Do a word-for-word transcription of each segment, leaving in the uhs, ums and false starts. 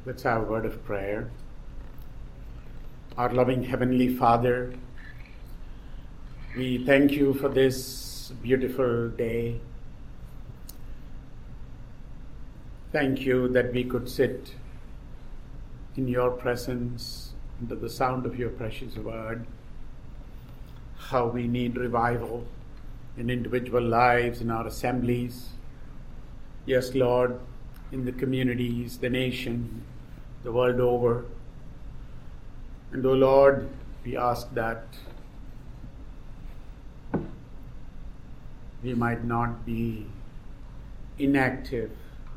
Let's have a word of prayer. Our loving Heavenly Father, we thank you for this beautiful day. Thank you that we could sit in your presence under the sound of your precious word. How we need revival in individual lives, in our assemblies. Yes, Lord, in the communities, the nation, the world over. And, O Lord, we ask that we might not be inactive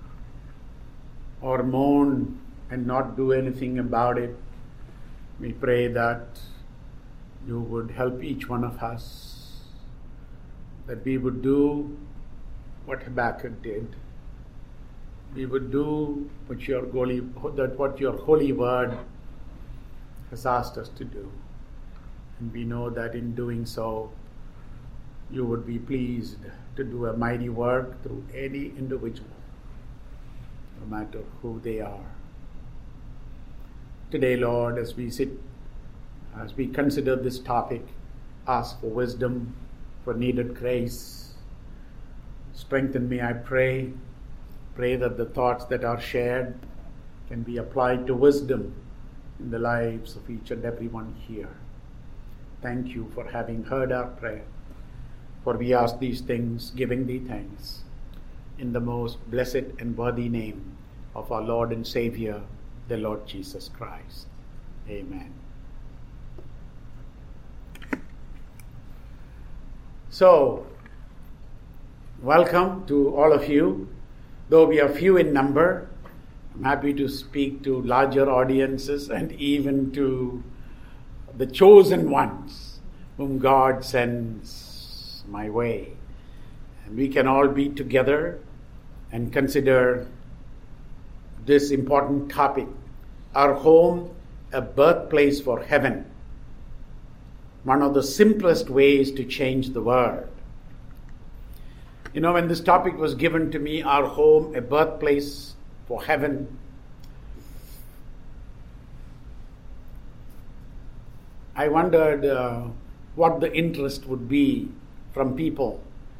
or moan and not do anything about it. We pray that you would help each one of us, that we would do what Habakkuk did. We would do what your holy, that what your holy word has asked us to do. And we know that in doing so, you would be pleased to do a mighty work through any individual, no matter who they are. Today, Lord, as we sit, as we consider this topic, ask for wisdom, for needed grace. Strengthen me, I pray. Pray that the thoughts that are shared can be applied to wisdom in the lives of each and every one here. Thank you for having heard our prayer. For we ask these things, giving thee thanks, in the most blessed and worthy name of our Lord and Savior, the Lord Jesus Christ. Amen. So, welcome to all of you. Though we are few in number, I'm happy to speak to larger audiences and even to the chosen ones whom God sends my way. And we can all be together and consider this important topic, our home, a birthplace for heaven. One of the simplest ways to change the world. You know, when this topic was given to me, our home, a birthplace for heaven, I wondered uh, what the interest would be from people.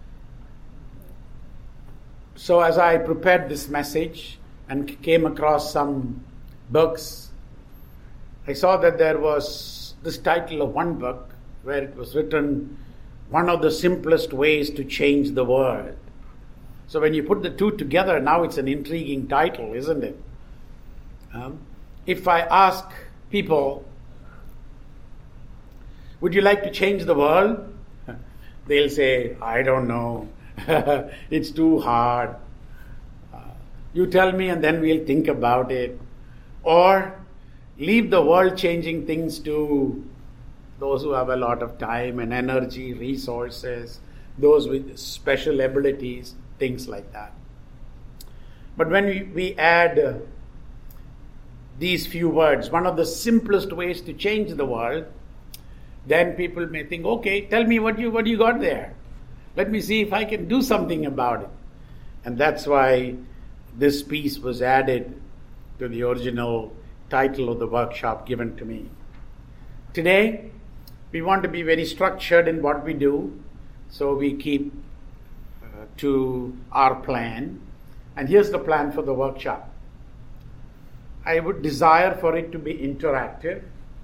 So as I prepared this message and came across some books, I saw that there was this title of one book where it was written, one of the simplest ways to change the world. So when you put the two together, now it's an intriguing title, isn't it? Um, if I ask people, would you like to change the world? They'll say, I don't know. It's too hard. Uh, you tell me and then we'll think about it. Or leave the world-changing things to those who have a lot of time and energy, resources, those with special abilities, things like that. But when we, we add uh, these few words, one of the simplest ways to change the world, then people may think, okay, tell me what you what you got there. Let me see if I can do something about it. And that's why this piece was added to the original title of the workshop given to me. Today, we want to be very structured in what we do, so we keep uh, to our plan. And here's the plan for the workshop. I would desire for it to be interactive,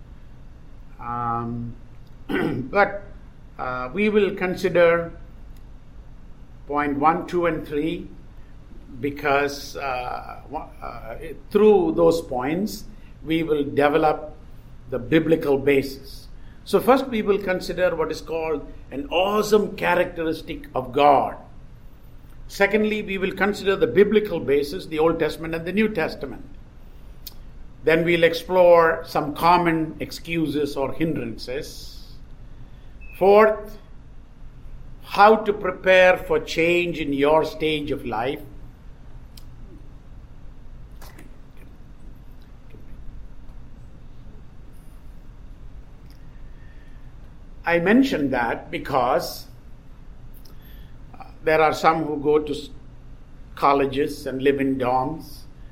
um, but uh, we will consider point one, two, and three, because uh, uh, through those points, we will develop the biblical basis. So first we will consider what is called an awesome characteristic of God. Secondly, we will consider the biblical basis, the Old Testament and the New Testament. Then we'll explore some common excuses or hindrances. Fourth, how to prepare for change in your stage of life. I mention that because uh, there are some who go to colleges and live in dorms.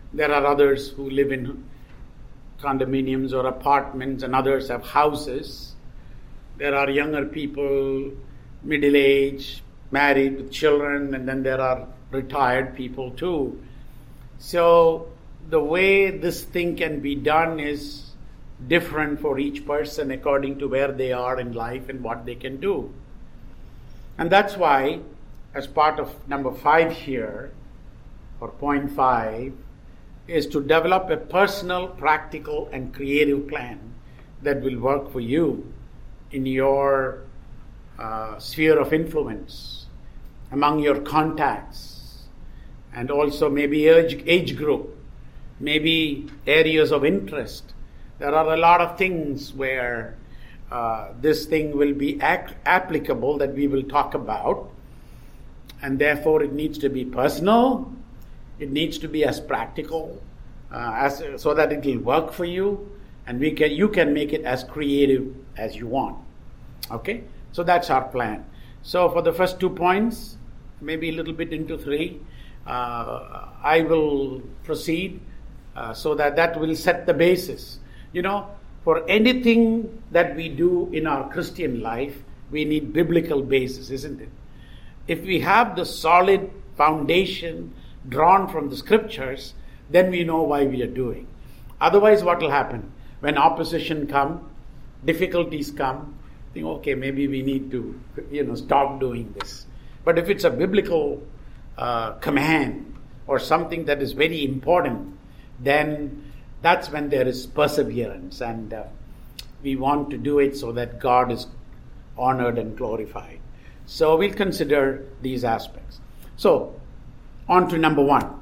There are others who live in condominiums or apartments, and others have houses. There are younger people, middle-aged, married with children, and then there are retired people too. So the way this thing can be done is different for each person according to where they are in life and what they can do. And that's why, as part of number five here, or point five, is to develop a personal, practical, and creative plan that will work for you in your uh, sphere of influence, among your contacts, and also maybe age, age group, maybe areas of interest. There are a lot of things where uh, this thing will be ac- applicable that we will talk about, and therefore it needs to be personal. It needs to be as practical uh, as so that it will work for you, and we can you can make it as creative as you want. Okay, so that's our plan. So for the first two points, maybe a little bit into three, uh, I will proceed uh, so that that will set the basis. You know, for anything that we do in our Christian life, we need biblical basis, isn't it? If we have the solid foundation drawn from the scriptures, then we know why we are doing. Otherwise, what will happen? When opposition come, difficulties come, think, okay, maybe we need to, you know, stop doing this. But if it's a biblical uh, command or something that is very important, then that's when there is perseverance, and uh, we want to do it so that God is honored and glorified. So we'll consider these aspects. So, on to number one.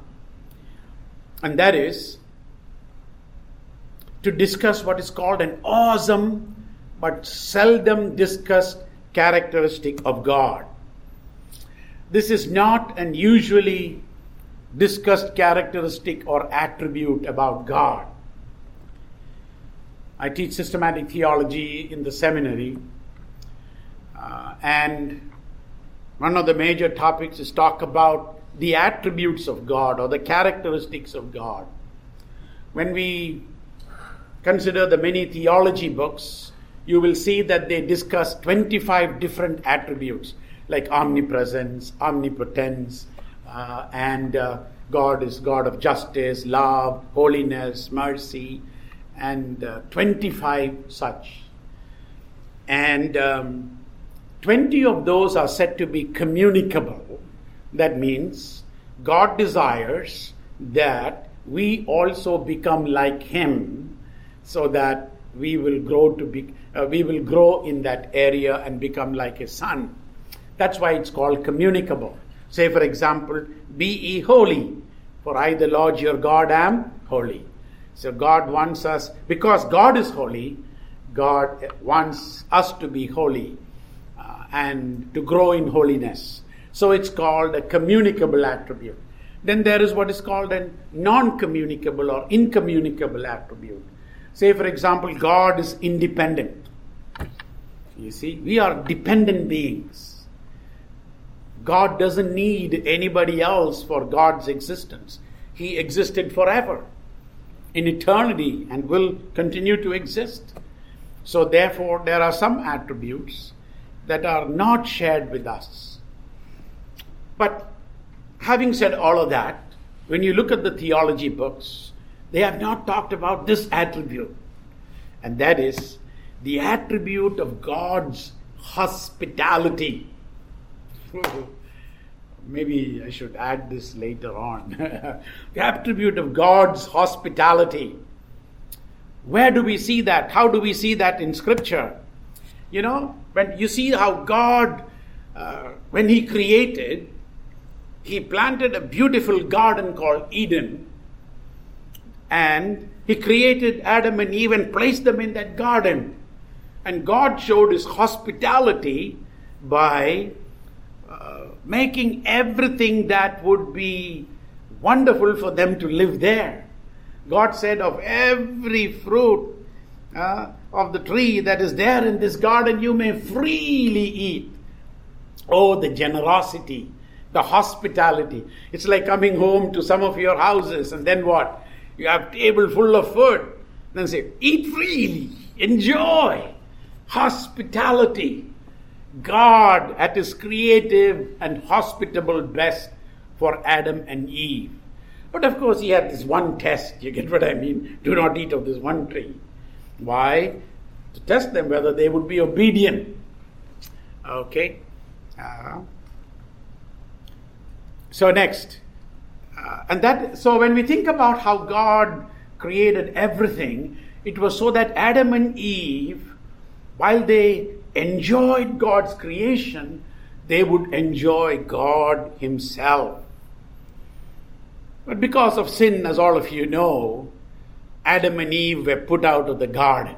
And that is to discuss what is called an awesome but seldom discussed characteristic of God. This is not an usually discussed characteristic or attribute about God. I teach systematic theology in the seminary, uh, and one of the major topics is talk about the attributes of God or the characteristics of God. When we consider the many theology books, you will see that they discuss twenty-five different attributes like omnipresence, omnipotence, uh, and uh, God is God of justice, love, holiness, mercy, and uh, twenty-five such. And um, twenty of those are said to be communicable. That means God desires that we also become like Him, so that we will grow to be uh, we will grow in that area and become like His Son. That's why it's called communicable. Say, for example, be ye holy, for I, the Lord your God, am holy. So God wants us, because God is holy, God wants us to be holy uh, and to grow in holiness. So it's called a communicable attribute. Then there is what is called a non-communicable or incommunicable attribute. Say, for example, God is independent. You see, we are dependent beings. God doesn't need anybody else for God's existence. He existed forever, in eternity, and will continue to exist. So therefore, there are some attributes that are not shared with us. But having said all of that, when you look at the theology books, they have not talked about this attribute. And that is the attribute of God's hospitality. Maybe I should add this later on. The attribute of God's hospitality. Where do we see that? How do we see that in Scripture? You know, when you see how God, uh, when He created, He planted a beautiful garden called Eden. And He created Adam and Eve and placed them in that garden. And God showed His hospitality by uh, making everything that would be wonderful for them to live there. God said, of every fruit uh, of the tree that is there in this garden, you may freely eat. Oh, the generosity The hospitality. It's like coming home to some of your houses and then what? You have table full of food. Then say, eat freely, enjoy. Hospitality. God at his creative and hospitable best for Adam and Eve. But of course he had this one test. You get what I mean? Do not eat of this one tree. Why? To test them whether they would be obedient. Okay. Uh, so next. Uh, and that, so when we think about how God created everything, it was so that Adam and Eve, while they enjoyed God's creation, they would enjoy God himself. But because of sin, as all of you know, Adam and Eve were put out of the garden.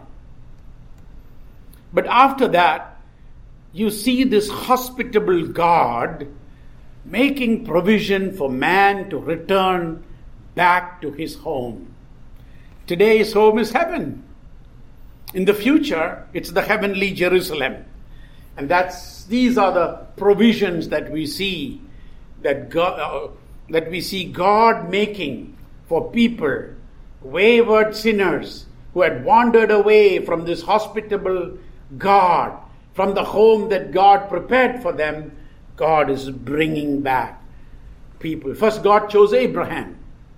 But after that, you see this hospitable God making provision for man to return back to his home. Today his home is heaven. In the future, it's the heavenly Jerusalem. And that's these are the provisions that we see that God, uh, that we see God making for people, wayward sinners who had wandered away from this hospitable God, from the home that God prepared for them. God is bringing back people. First, God chose Abraham.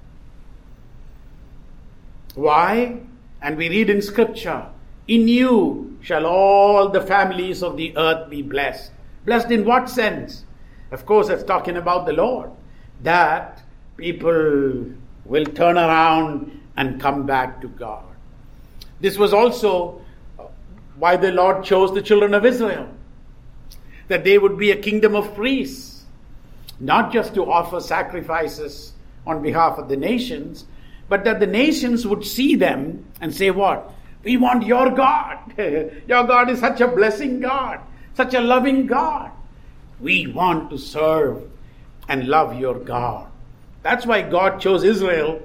Why? And we read in Scripture, in you shall all the families of the earth be blessed. Blessed in what sense? Of course, it's talking about the Lord. That people will turn around and come back to God. This was also why the Lord chose the children of Israel. That they would be a kingdom of priests. Not just to offer sacrifices on behalf of the nations, but that the nations would see them and say what? We want your God. Your God is such a blessing God, such a loving God. We want to serve and love your God. That's why God chose Israel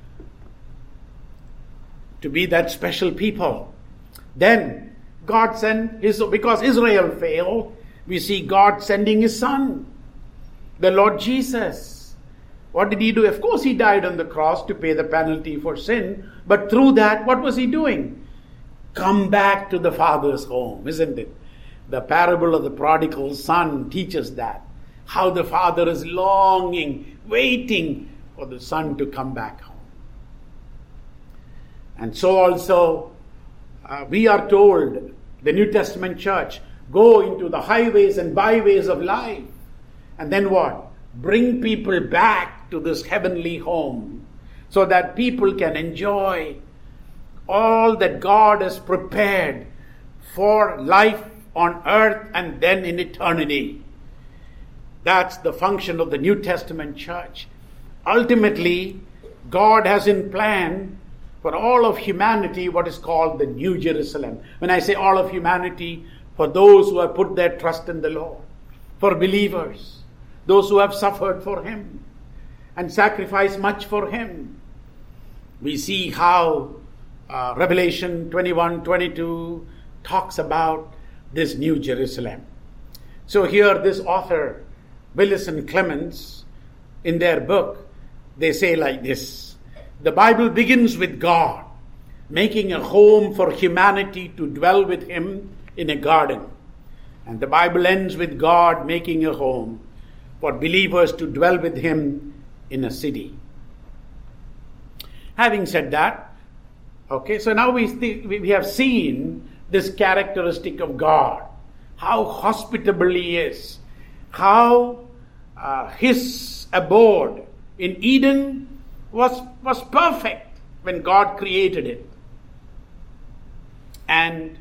to be that special people. Then God sent his, because Israel failed, we see God sending his son, the Lord Jesus. What did he do? Of course he died on the cross to pay the penalty for sin. But through that, what was he doing? Come back to the Father's home, isn't it? The parable of the prodigal son teaches that. How the father is longing, waiting for the son to come back home. And so also, uh, we are told, the New Testament church, go into the highways and byways of life. And then what? Bring people back to this heavenly home so that people can enjoy all that God has prepared for life on earth and then in eternity. That's the function of the New Testament church. Ultimately, God has in plan for all of humanity what is called the New Jerusalem. When I say all of humanity, for those who have put their trust in the Lord, for believers, those who have suffered for him and sacrificed much for him. We see how uh, Revelation twenty-one twenty-two talks about this New Jerusalem. So here this author, Willis and Clements, in their book, they say like this: the Bible begins with God making a home for humanity to dwell with him in a garden. And the Bible ends with God making a home for believers to dwell with him in a city. Having said that, okay, so now we, th- we have seen this characteristic of God, how hospitable he is, how uh, his abode in Eden was, was perfect when God created it. And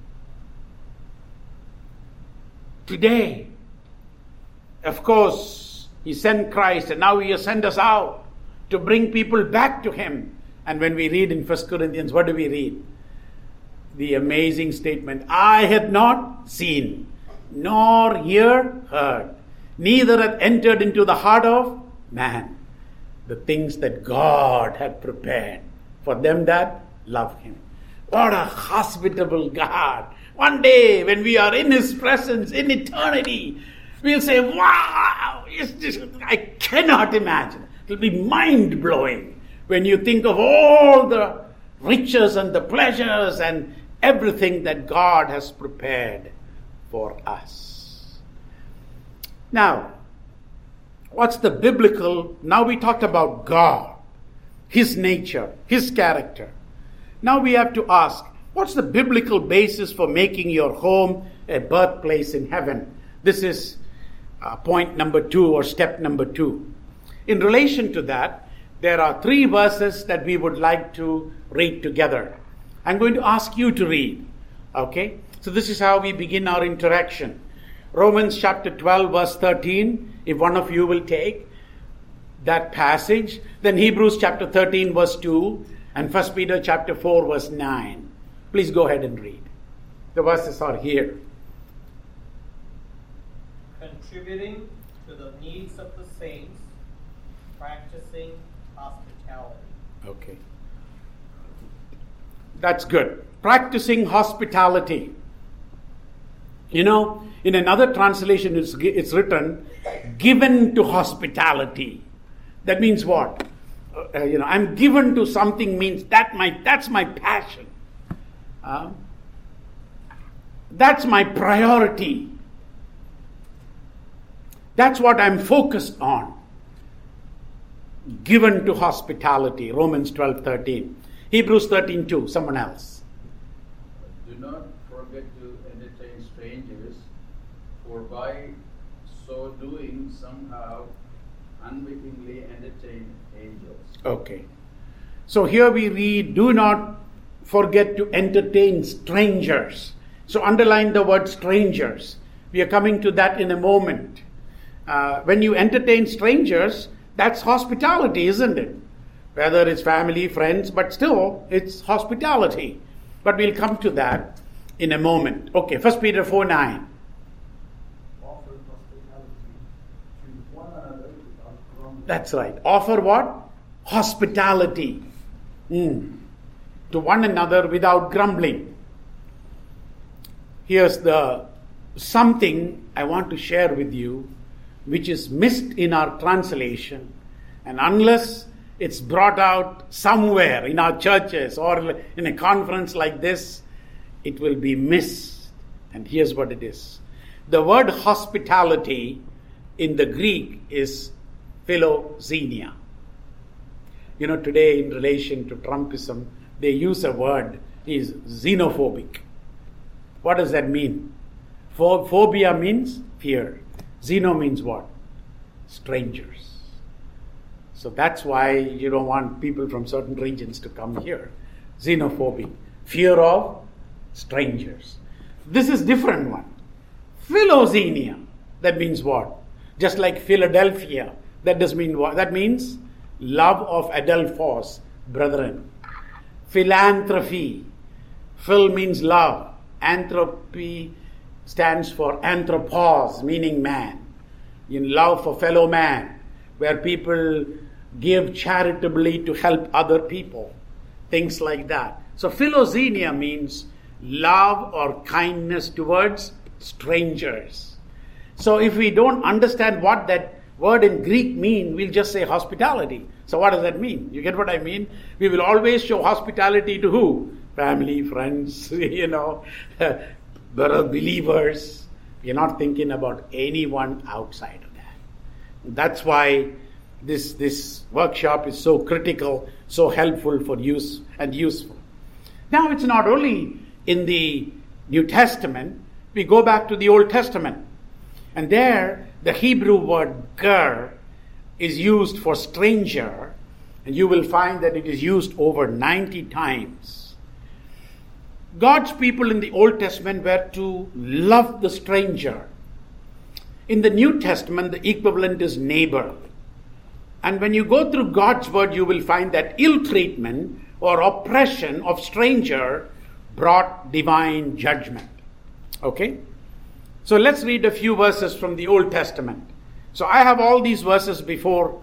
today, of course, he sent Christ, and now he has sent us out to bring people back to him. And when we read in First Corinthians, what do we read? The amazing statement, I had not seen, nor ear heard, neither had entered into the heart of man, the things that God had prepared for them that love him. What a hospitable God. One day when we are in his presence in eternity, We'll say, wow, it's just, I cannot imagine. It will be mind-blowing when you think of all the riches and the pleasures and everything that God has prepared for us. Now, what's the biblical? Now we talked about God, His nature, His character. Now we have to ask, what's the biblical basis for making your home a birthplace in heaven? This is uh, point number two, or step number two. In relation to that, there are three verses that we would like to read together. I'm going to ask you to read. Okay? So this is how we begin our interaction. Romans chapter twelve, verse thirteen, if one of you will take that passage. Then Hebrews chapter thirteen, verse two, and First Peter chapter four, verse nine. Please go ahead and read. The verses are here. Contributing to the needs of the saints, practicing hospitality. Okay. That's good. Practicing hospitality. You know, in another translation it's, it's written, given to hospitality. That means what? Uh, you know, I'm given to something means that my that's my passion. Uh, that's my priority. That's what I'm focused on. Given to hospitality. Romans twelve thirteen. Hebrews thirteen two. Someone else. Do not forget to entertain strangers, for by so doing somehow unwittingly entertain angels. Okay. So here we read, do not forget to entertain strangers. So underline the word strangers. We are coming to that in a moment. Uh, when you entertain strangers, that's hospitality, isn't it? Whether it's family, friends, but still, it's hospitality. But we'll come to that in a moment. Okay, First Peter four nine. Offer hospitality to one another without grumbling. That's right. Offer what? Hospitality. Mm. To one another without grumbling. Here's the something I want to share with you, which is missed in our translation. And unless it's brought out somewhere in our churches or in a conference like this, it will be missed. And here's what it is. The word hospitality in the Greek is philoxenia. You know, today in relation to Trumpism, they use a word, is xenophobic. What does that mean? Phobia means fear. Xeno means what? Strangers. So that's why you don't want people from certain regions to come here. Xenophobic. Fear of strangers. This is different one. Philoxenia. That means what? Just like Philadelphia. That does mean what? That means love of adelphos, brethren. Philanthropy. Phil means love. Anthropy stands for anthropos, meaning man. In love for fellow man, where people give charitably to help other people. Things like that. So philoxenia means love or kindness towards strangers. So if we don't understand what that word in Greek means, we'll just say hospitality. So what does that mean? You get what I mean? We will always show hospitality to who? Family, friends, you know, believers. We're not thinking about anyone outside of that. That's why this this workshop is so critical, so helpful for use and useful. Now it's not only in the New Testament, we go back to the Old Testament. And there, the Hebrew word ger is used for stranger, and you will find that it is used over ninety times. God's people in the Old Testament were to love the stranger. In the New Testament, the equivalent is neighbor. And when you go through God's word, you will find that ill treatment or oppression of stranger brought divine judgment. Okay? So let's read a few verses from the Old Testament. So I have all these verses before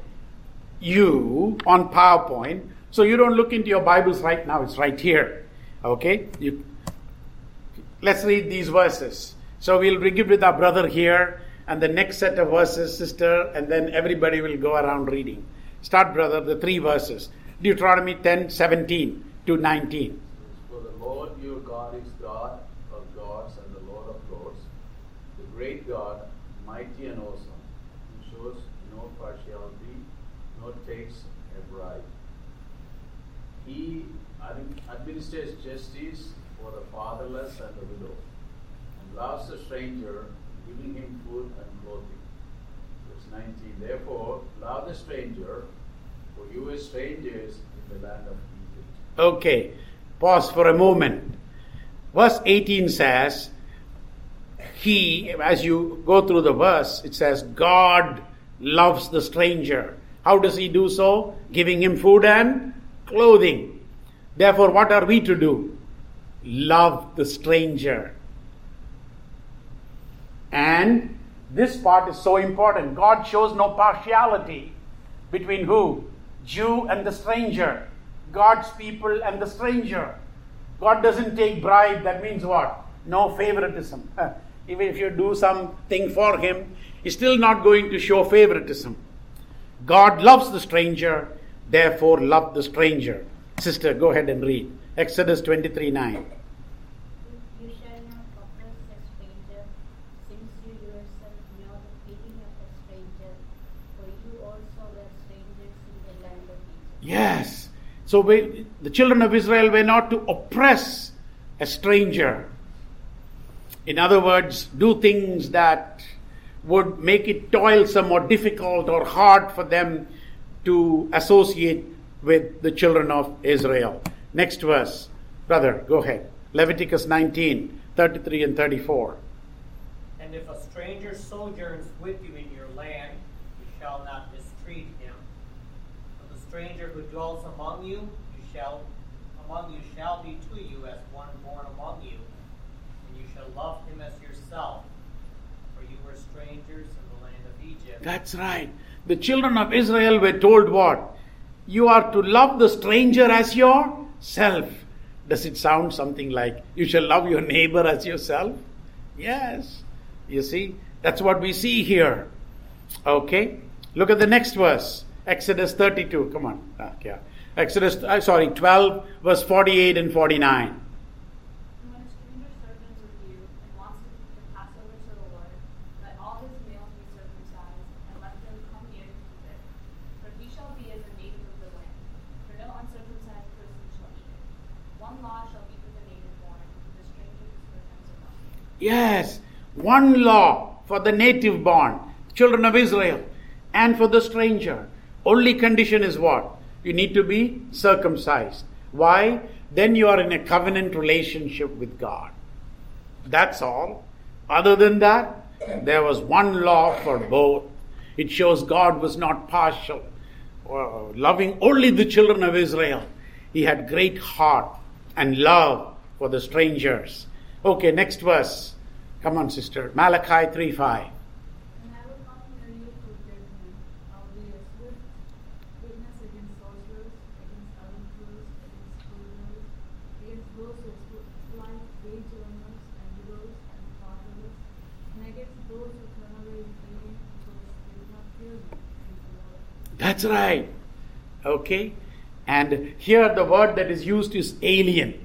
you on PowerPoint. So you don't look into your Bibles right now. It's right here. Okay? You, let's read these verses. So we'll begin with our brother here. and the next set of verses, sister, and then everybody will go around reading. Start, brother, the three verses. Deuteronomy ten, seventeen to nineteen. For the Lord your God is God of gods and the Lord of lords, the great God, mighty and awesome, who shows no partiality, nor takes a bribe. He ad- administers justice for the fatherless and the widow, and loves the stranger, giving him food and clothing. Verse nineteen, therefore, love the stranger, for you are strangers in the land of Egypt. Okay, pause for a moment. Verse eighteen says, He, as you go through the verse, it says, God loves the stranger. How does He do so? Giving him food and clothing. Therefore, what are we to do? Love the stranger. And this part is so important. God shows no partiality between who? Jew and the stranger. God's people and the stranger. God doesn't take bribe. That means what? No favoritism. Even if you do something for Him, He's still not going to show favoritism. God loves the stranger, therefore love the stranger. Sister, go ahead and read. Exodus twenty-three nine. You shall not oppress a stranger, since you yourself know the feeling of a stranger, for you also were strangers in the land of Egypt. Yes. So we, the children of Israel were not to oppress a stranger. In other words, do things that would make it toilsome or difficult or hard for them to associate with the children of Israel. Next verse. Brother, go ahead. Leviticus nineteen, thirty-three and thirty-four. And if a stranger sojourns with you in your land, you shall not mistreat him. But the stranger who dwells among you, you shall among you shall be to you as one born among you, and you shall love him as yourself, for you were strangers in the land of Egypt. That's right. The children of Israel were told what? You are to love the stranger as yourself. Does it sound something like you shall love your neighbor as yourself? Yes. You see, that's what we see here. Okay. Look at the next verse. Exodus thirty-two. Come on. Okay. Exodus, uh, sorry, twelve, verse forty-eight and forty-nine. And when a stranger sojourns with you and wants to keep the Passover to the Lord, let all his males be circumcised, and let them come near to keep it. For he shall be as a native of the land. For no uncircumcised person shall eat it. One law shall be for the native born, the stranger who sojourns among you. Yes. One law for the native born, children of Israel, and for the stranger. Only condition is what? You need to be circumcised. Why? Then you are in a covenant relationship with God. That's all. Other than that, there was one law for both. It shows God was not partial, or loving only the children of Israel. He had great heart and love for the strangers. Okay, next verse. Come on, sister. Malachi three five. And I will come near you to judgment. I will be a swift witness against sorcerers, against adulterers, against foreigners, against those who exploit wage earners and widows and fatherless, and against those who turn away with alien because they do not fear me, says the Lord. That's right. Okay. And here the word that is used is alien.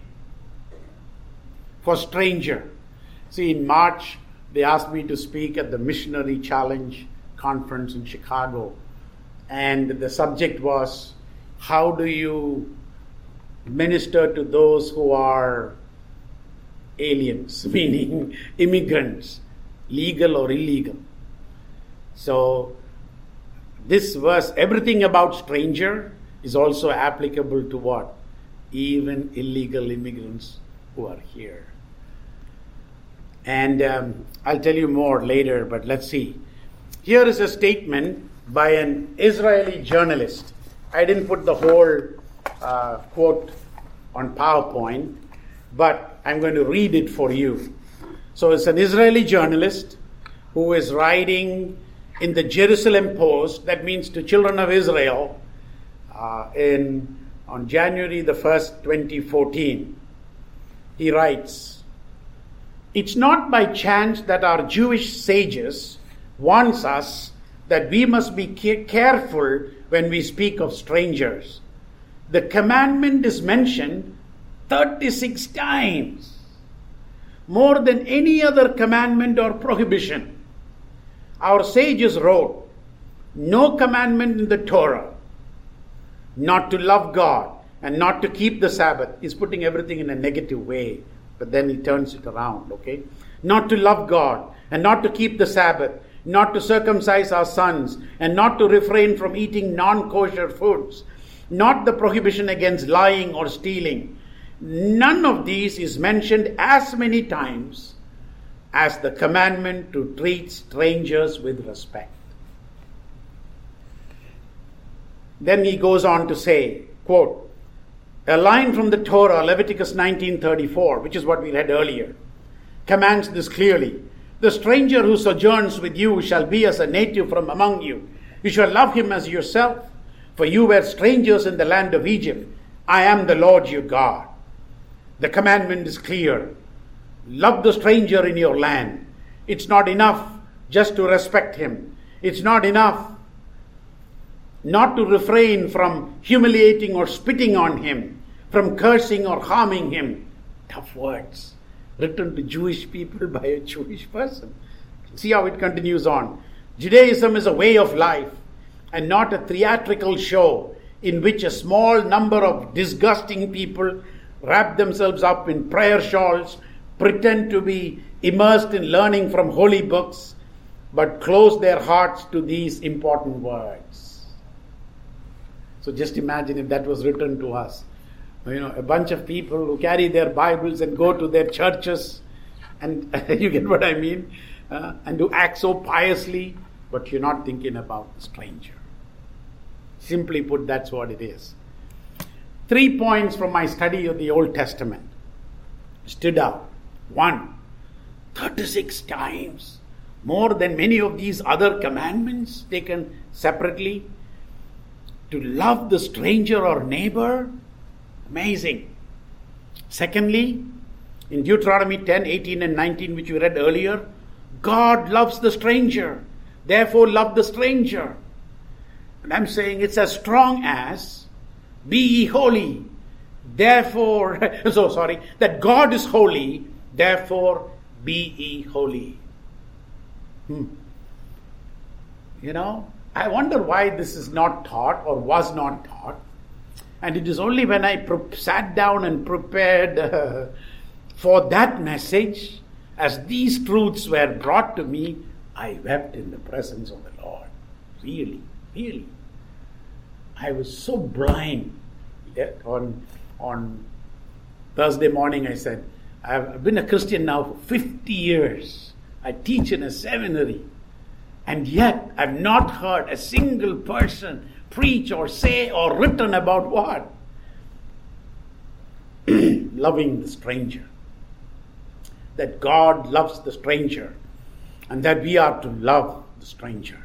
For stranger. See, in March, they asked me to speak at the Missionary Challenge Conference in Chicago. And the subject was, how do you minister to those who are aliens, meaning immigrants, legal or illegal? So, this verse, everything about stranger is also applicable to what? Even illegal immigrants who are here. And um, I'll tell you more later, but let's see. Here is a statement by an Israeli journalist. I didn't put the whole uh, quote on PowerPoint, but I'm going to read it for you. So it's an Israeli journalist who is writing in the Jerusalem Post, that means to children of Israel, uh, in on January the first, twenty fourteen. He writes, "It's not by chance that our Jewish sages warns us that we must be careful when we speak of strangers. The commandment is mentioned thirty-six times, more than any other commandment or prohibition. Our sages wrote, no commandment in the Torah not to love God and not to keep the Sabbath. He's putting everything in a negative way, but then he turns it around, okay? Not to love God and not to keep the Sabbath, not to circumcise our sons, and not to refrain from eating non-kosher foods, not the prohibition against lying or stealing. None of these is mentioned as many times as the commandment to treat strangers with respect. Then he goes on to say, quote, a line from the Torah, Leviticus nineteen thirty-four, which is what we read earlier, commands this clearly. The stranger who sojourns with you shall be as a native from among you. You shall love him as yourself, for you were strangers in the land of Egypt. I am the Lord your God. The commandment is clear. Love the stranger in your land. It's not enough just to respect him. It's not enough not to refrain from humiliating or spitting on him, from cursing or harming him. Tough words written to Jewish people by a Jewish person. See how it continues on. Judaism is a way of life and not a theatrical show in which a small number of disgusting people wrap themselves up in prayer shawls, pretend to be immersed in learning from holy books, but close their hearts to these important words. So just imagine if that was written to us. You know, a bunch of people who carry their Bibles and go to their churches, and you get what I mean, uh, and do act so piously, but you're not thinking about the stranger. Simply put, that's what it is. Three points from my study of the Old Testament stood out. One, thirty-six times, more than many of these other commandments taken separately, to love the stranger or neighbor. Amazing. Secondly, in Deuteronomy ten, eighteen and nineteen, which we read earlier, God loves the stranger. Therefore, love the stranger. And I'm saying it's as strong as, be ye holy. Therefore, so sorry, that God is holy. Therefore, be ye holy. Hmm. You know, I wonder why this is not taught or was not taught. And it is only when I pre- sat down and prepared uh, for that message, as these truths were brought to me, I wept in the presence of the Lord. Really, really. I was so blind. On, on Thursday morning I said, I've been a Christian now for fifty years. I teach in a seminary. And yet I've not heard a single person preach or say or written about what? Loving the stranger. That God loves the stranger and that we are to love the stranger.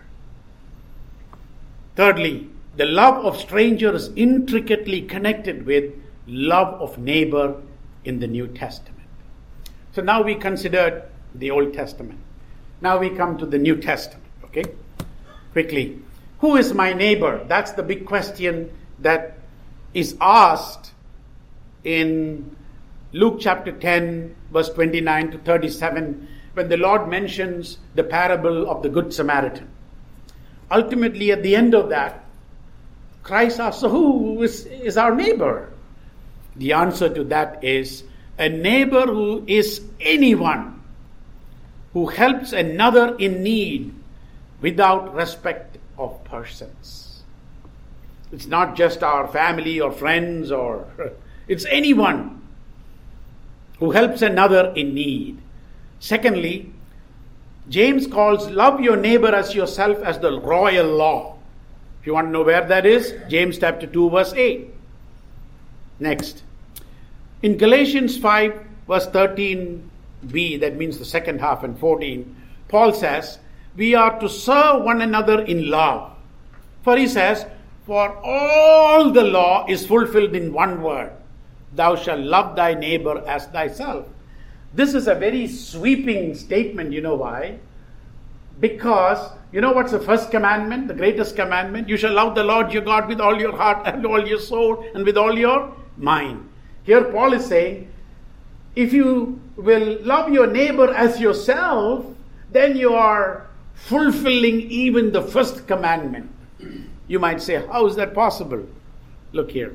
Thirdly, the love of stranger is intricately connected with love of neighbor in the New Testament. So now we considered the Old Testament. Now we come to the New Testament. Okay? Quickly. Who is my neighbor? That's the big question that is asked in Luke chapter ten, verse twenty-nine to thirty-seven, when the Lord mentions the parable of the Good Samaritan. Ultimately, at the end of that, Christ asks, so who is, is our neighbor? The answer to that is a neighbor who is anyone who helps another in need without respect of persons. It's not just our family or friends, or it's anyone who helps another in need. Secondly, James calls love your neighbor as yourself as the royal law. If you want to know where that is, James chapter two, verse eight. Next. In Galatians five, verse thirteen b, that means the second half, and fourteen, Paul says, we are to serve one another in love. For he says, for all the law is fulfilled in one word. Thou shalt love thy neighbor as thyself. This is a very sweeping statement. You know why? Because, you know what's the first commandment, the greatest commandment? You shall love the Lord your God with all your heart and all your soul and with all your mind. Here Paul is saying, if you will love your neighbor as yourself, then you are fulfilling even the first commandment. You might say, how is that possible? Look here.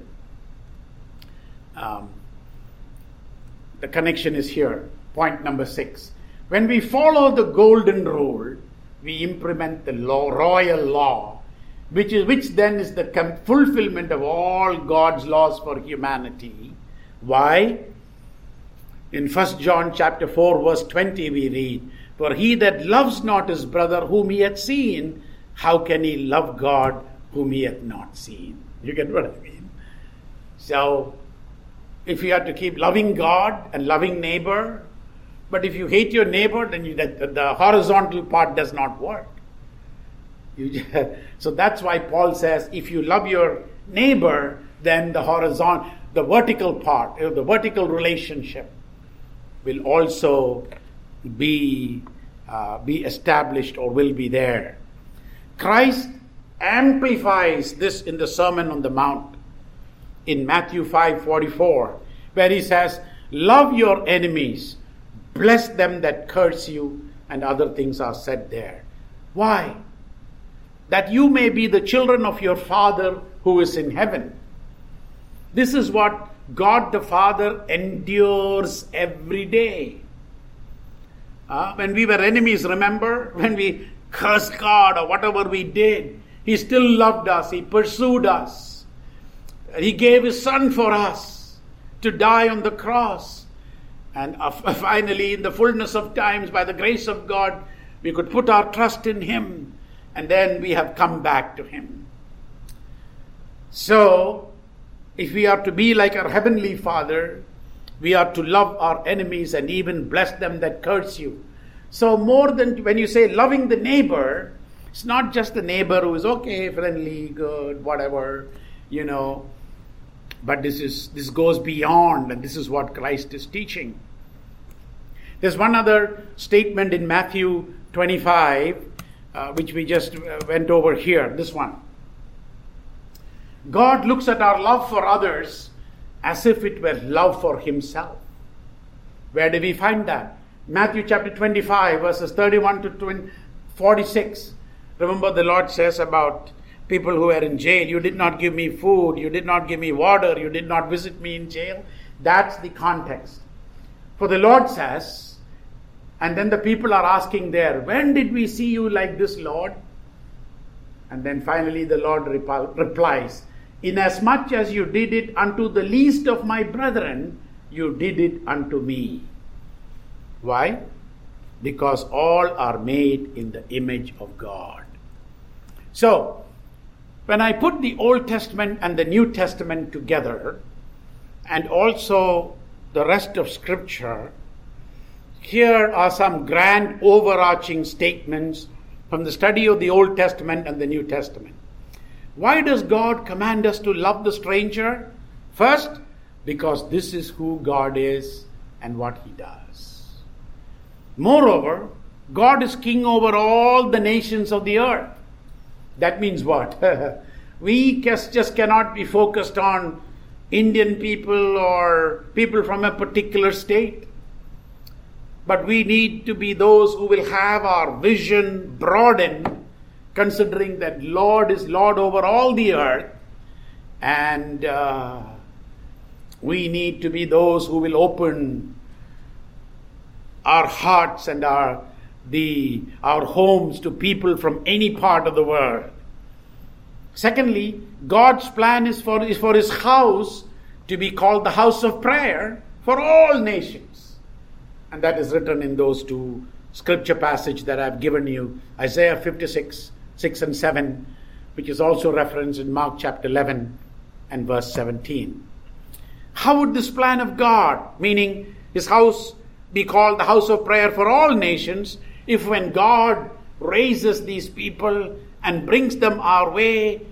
Um, the connection is here. Point number six. When we follow the golden rule, we implement the law, royal law, which is which then is the com- fulfillment of all God's laws for humanity. Why? In First John chapter four, verse twenty, we read, "For he that loves not his brother whom he hath seen, how can he love God whom he hath not seen?" You get what I mean? So, if you have to keep loving God and loving neighbor, but if you hate your neighbor, then you, the, the horizontal part does not work. You just, so that's why Paul says, if you love your neighbor, then the horizontal, the vertical part, the vertical relationship will also be uh, be established or will be there. Christ amplifies this in the Sermon on the Mount in Matthew five forty-four, where he says, "Love your enemies, bless them that curse you," and other things are said there. Why? That you may be the children of your Father who is in heaven. This is what God the Father endures every day. Uh, when we were enemies, remember? When we cursed God or whatever we did, He still loved us. He pursued us. He gave His Son for us to die on the cross. And uh, finally, in the fullness of times, by the grace of God, we could put our trust in Him. And then we have come back to Him. So, if we are to be like our Heavenly Father, we are to love our enemies and even bless them that curse you. So more than when you say loving the neighbor, it's not just the neighbor who is okay, friendly, good, whatever, you know. But this is this goes beyond, and this is what Christ is teaching. There's one other statement in Matthew twenty-five, uh, which we just went over here, this one. God looks at our love for others as if it were love for Himself. Where do we find that? Matthew chapter twenty-five, verses thirty-one to forty-six. Remember, the Lord says about people who are in jail, "You did not give me food, you did not give me water, you did not visit me in jail." That's the context. For the Lord says, and then the people are asking there, "When did we see you like this, Lord?" And then finally the Lord rep- replies, "Inasmuch as you did it unto the least of my brethren, you did it unto me." Why? Because all are made in the image of God. So, when I put the Old Testament and the New Testament together, and also the rest of Scripture, here are some grand overarching statements from the study of the Old Testament and the New Testament. Why does God command us to love the stranger? First, because this is who God is and what He does. Moreover, God is king over all the nations of the earth. That means what? We just, just cannot be focused on Indian people or people from a particular state. But we need to be those who will have our vision broadened, considering that Lord is Lord over all the earth. And uh, we need to be those who will open our hearts and our the our homes to people from any part of the world. Secondly, God's plan is for, is for His house to be called the house of prayer for all nations. And that is written in those two scripture passages that I've given you, Isaiah fifty-six, six and seven, which is also referenced in Mark chapter eleven and verse seventeen. How would this plan of God, meaning His house, be called the house of prayer for all nations, if when God raises these people and brings them our way,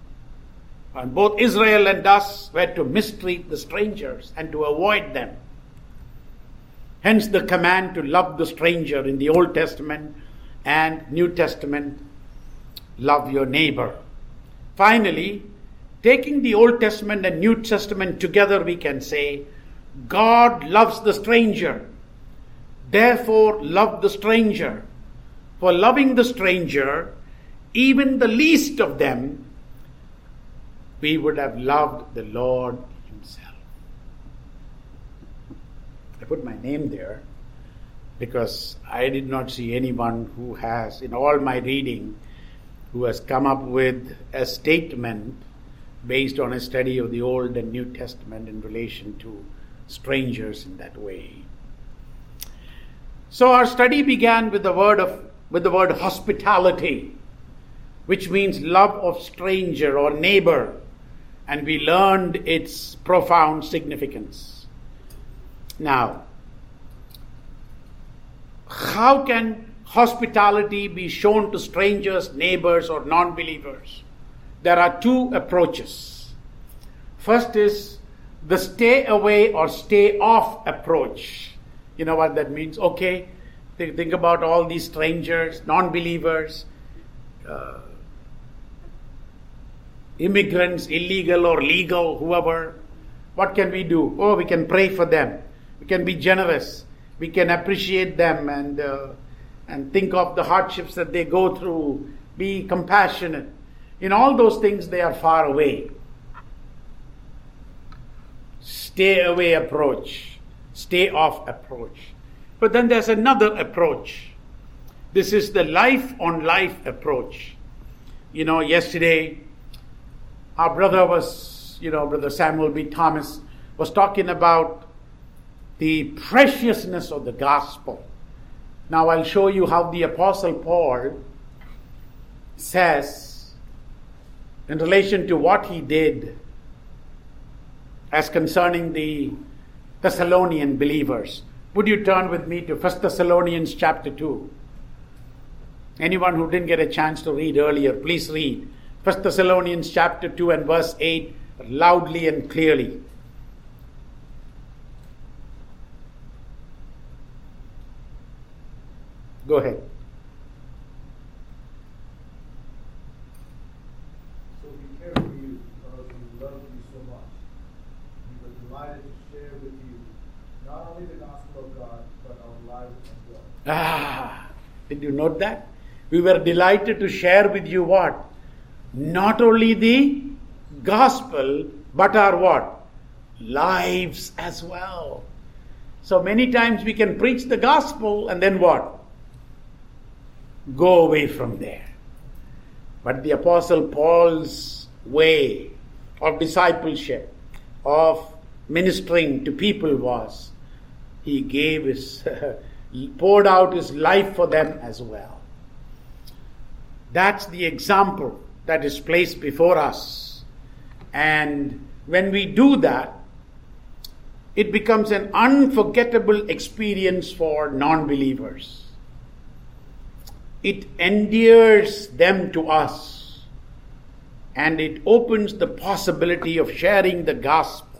and both Israel and us were to mistreat the strangers and to avoid them? Hence the command to love the stranger in the Old Testament and New Testament, love your neighbor. Finally, taking the Old Testament and New Testament together, we can say, God loves the stranger. Therefore, love the stranger. For loving the stranger, even the least of them, we would have loved the Lord himself. I put my name there because I did not see anyone who has, in all my reading, who has come up with a statement based on a study of the Old and New Testament in relation to strangers in that way. So our study began with the word of with the word hospitality, which means love of stranger or neighbor, and we learned its profound significance. Now, how can hospitality be shown to strangers, neighbors, or non-believers? There are two approaches. First is the stay away or stay off approach. You know what that means? Okay, think about all these strangers, non-believers, uh, immigrants, illegal or legal, whoever. What can we do? Oh, we can pray for them. We can be generous. We can appreciate them and uh, and think of the hardships that they go through. Be compassionate. In all those things, they are far away. Stay away approach. Stay off approach. But then there's another approach. This is the life on life approach. You know, yesterday, our brother was, you know, Brother Samuel B. Thomas was talking about the preciousness of the gospel. Now I'll show you how the Apostle Paul says in relation to what he did as concerning the Thessalonian believers. Would you turn with me to First Thessalonians chapter two? Anyone who didn't get a chance to read earlier, please read First Thessalonians chapter two and verse eight loudly and clearly. Go ahead. So we care for you because we love you so much. We were delighted to share with you not only the gospel of God, but our lives as well. Ah, did you note that? We were delighted to share with you what? Not only the gospel, but our what? Lives as well. So many times we can preach the gospel and then what? Go away from there. But the Apostle Paul's way of discipleship, of ministering to people was, he gave his, poured out his life for them as well. That's the example that is placed before us. And when we do that, it becomes an unforgettable experience for non-believers. It endears them to us, and it opens the possibility of sharing the gospel.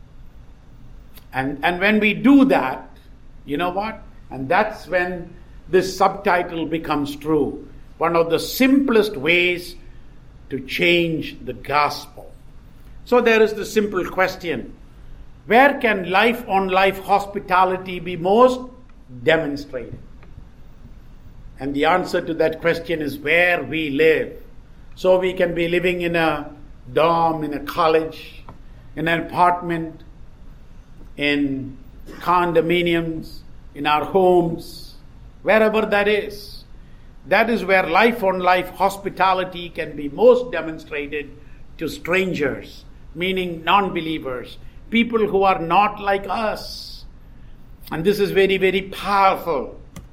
And, and when we do that, you know what? And that's when this subtitle becomes true. One of the simplest ways to change the gospel. So there is the simple question. Where can life-on-life hospitality be most demonstrated? And the answer to that question is where we live. So we can be living in a dorm, in a college, in an apartment, in condominiums, in our homes, wherever that is. That is where life-on-life hospitality can be most demonstrated to strangers, meaning non-believers, people who are not like us. And this is very, very powerful.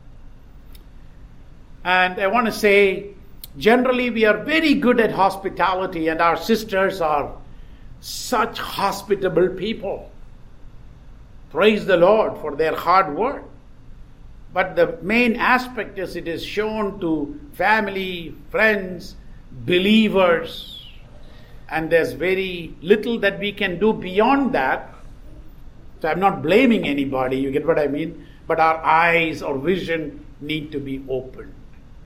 And I want to say, generally we are very good at hospitality, and our sisters are such hospitable people. Praise the Lord for their hard work. But the main aspect is it is shown to family, friends, believers, and there's very little that we can do beyond that. So I'm not blaming anybody, you get what I mean? But our eyes or vision need to be opened.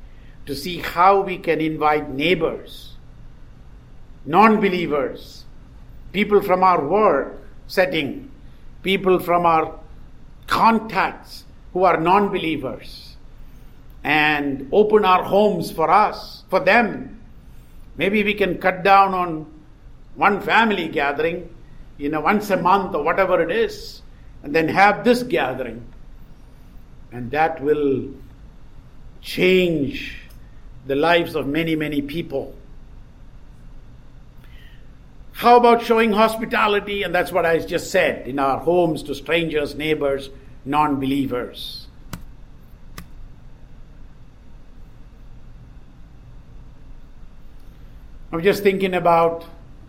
to see how we can invite neighbors, non-believers, people from our work setting, people from our contacts who are non-believers, and open our homes for us, for them. Maybe we can cut down on one family gathering, you know, once a month or whatever it is, and then have this gathering. And that will change the lives of many, many people. How about showing hospitality? And that's what I just said, in our homes to strangers, neighbors, non-believers. I'm just thinking about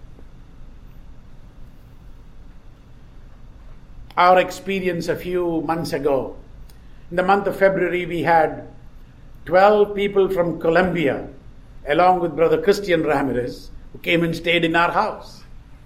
our experience a few months ago. In the month of February, we had twelve people from Colombia, along with Brother Christian Ramirez, who came and stayed in our house.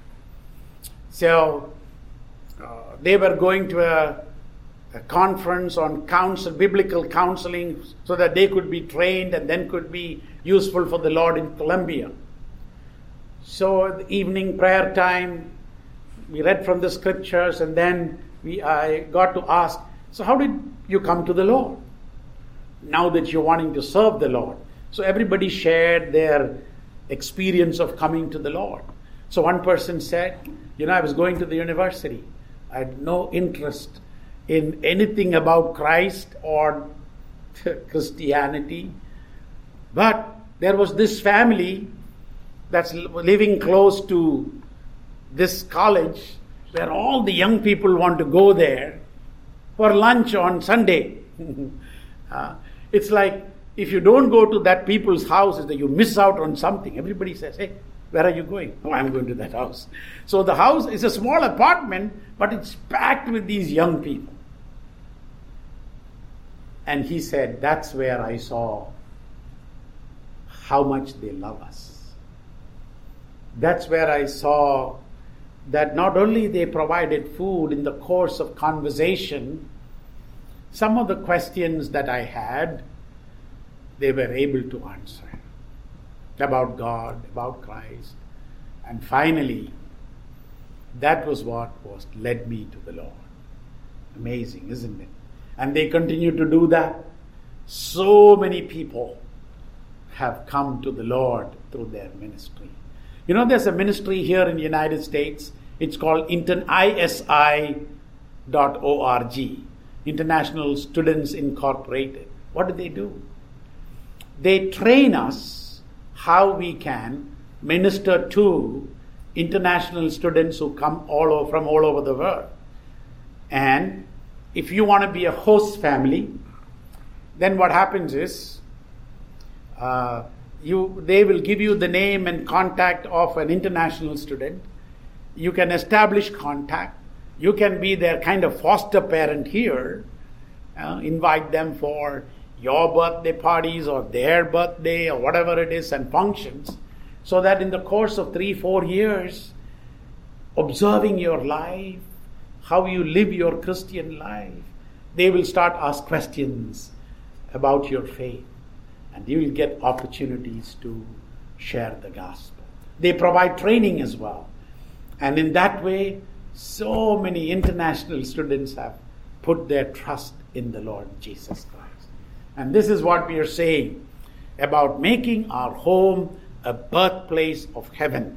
So, uh, they were going to a, a conference on counsel, biblical counseling, so that they could be trained and then could be useful for the Lord in Colombia. So, the evening prayer time, we read from the scriptures, and then we I got to ask, so how did you come to the Lord? Now that you're wanting to serve the Lord. So everybody shared their experience of coming to the Lord. So one person said, you know, I was going to the university. I had no interest in anything about Christ or Christianity. But there was this family that's living close to this college where all the young people want to go there for lunch on Sunday. uh, it's like if you don't go to that people's house, is that you miss out on something. Everybody says, hey, where are you going? Oh, I'm going to that house. So the house is a small apartment, but it's packed with these young people. And he said, that's where I saw how much they love us. That's where I saw that not only they provided food in the course of conversation, some of the questions that I had, they were able to answer about God, about Christ. And finally, that was what was led me to the Lord. Amazing, isn't it? And they continue to do that. So many people have come to the Lord through their ministry. You know, there's a ministry here in the United States. It's called I S I dot org, International Students Incorporated. What do they do? They train us how we can minister to international students who come all over, from all over the world. And if you want to be a host family, then what happens is uh, you they will give you the name and contact of an international student. You can establish contact. You can be their kind of foster parent here. Uh, invite them for your birthday parties or their birthday or whatever it is and functions, so that in the course of three, four years, observing your life, how you live your Christian life, they will start ask questions about your faith, and you will get opportunities to share the gospel. They provide training as well. And in that way, so many international students have put their trust in the Lord Jesus Christ. And this is what we are saying about making our home a birthplace of heaven.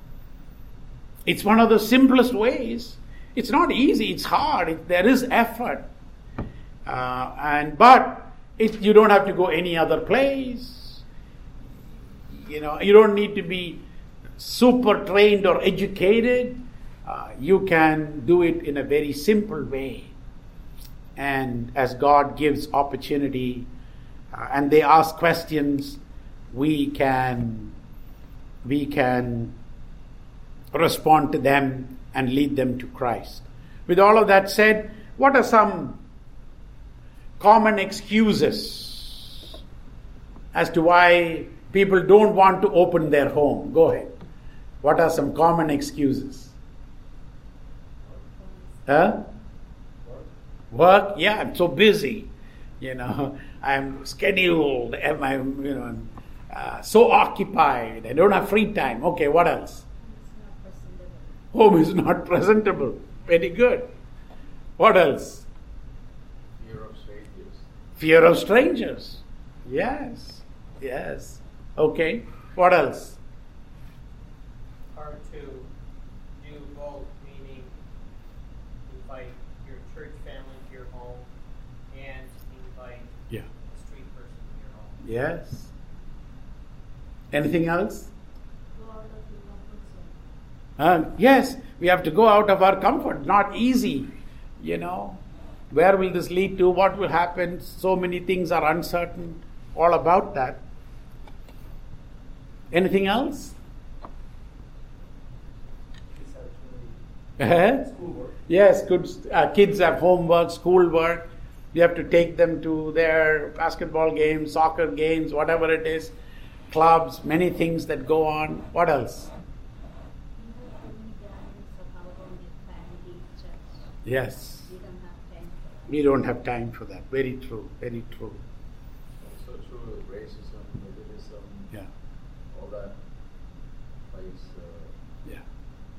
It's one of the simplest ways. It's not easy, it's hard, it, there is effort. Uh, and But it, you don't have to go any other place. You know, you don't need to be super trained or educated. Uh, you can do it in a very simple way. And as God gives opportunity uh, and they ask questions, we can we can respond to them and lead them to Christ. With all of that said, what are some common excuses as to why people don't want to open their home? Go ahead. What are some common excuses? Huh? Work? Yeah, I'm so busy. You know, I'm scheduled. Am I, you know, uh, so occupied. I don't have free time. Okay, what else? Home is not presentable. Very good. What else? Fear of strangers. Fear of strangers. Yes. Yes. Okay. What else? Hard to do both, meaning invite your church family to your home and invite Yeah. a street person to your home. Yes. Anything else? Go out of your comfort zone. Uh, yes, we have to go out of our comfort. Not easy, you know. Where will this lead to? What will happen? So many things are uncertain. All about that. Anything else? It's actually schoolwork. Yes, good. Uh, kids have homework, schoolwork. We have to take them to their basketball games, soccer games, whatever it is, clubs, many things that go on. What else? You have too many gatherings of our own family, church. Yes, We don't have time for that. we don't have time for that. Very true, very true. Also true, racism, elitism, Yeah, all that plays. Uh, yeah.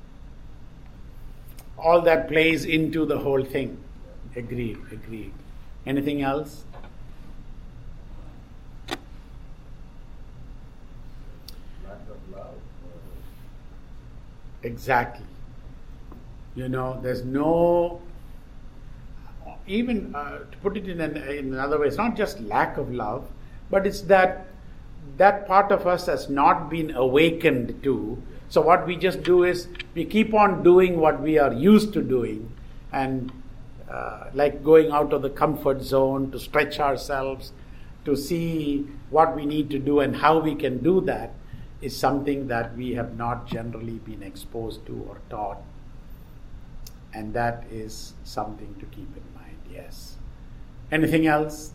All that plays into the whole thing. Agreed, agreed. Anything else? lack of love. Uh, Exactly. You know, there's no, even uh, to put it in, an, in another way, it's not just lack of love, but it's that that part of us has not been awakened to. So what we just do is we keep on doing what we are used to doing, and uh, like going out of the comfort zone to stretch ourselves, to see what we need to do and how we can do that, is something that we have not generally been exposed to or taught. And that is something to keep in mind, yes. Anything else?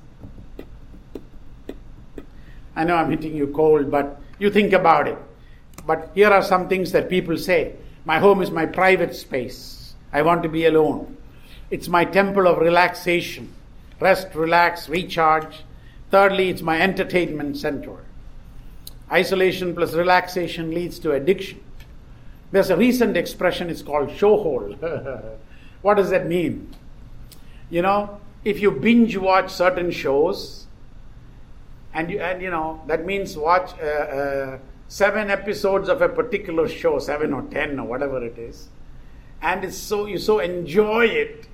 I know I'm hitting you cold, but you think about it. But here are some things that people say. My home is my private space. I want to be alone. It's my temple of relaxation. Rest, relax, recharge. Thirdly, it's my entertainment center. Isolation plus relaxation leads to addiction. There's a recent expression, it's called showhole. What does that mean? You know, if you binge watch certain shows, and you, and you know, that means watch uh, uh, seven episodes of a particular show, seven or ten or whatever it is, and it's so you so enjoy it,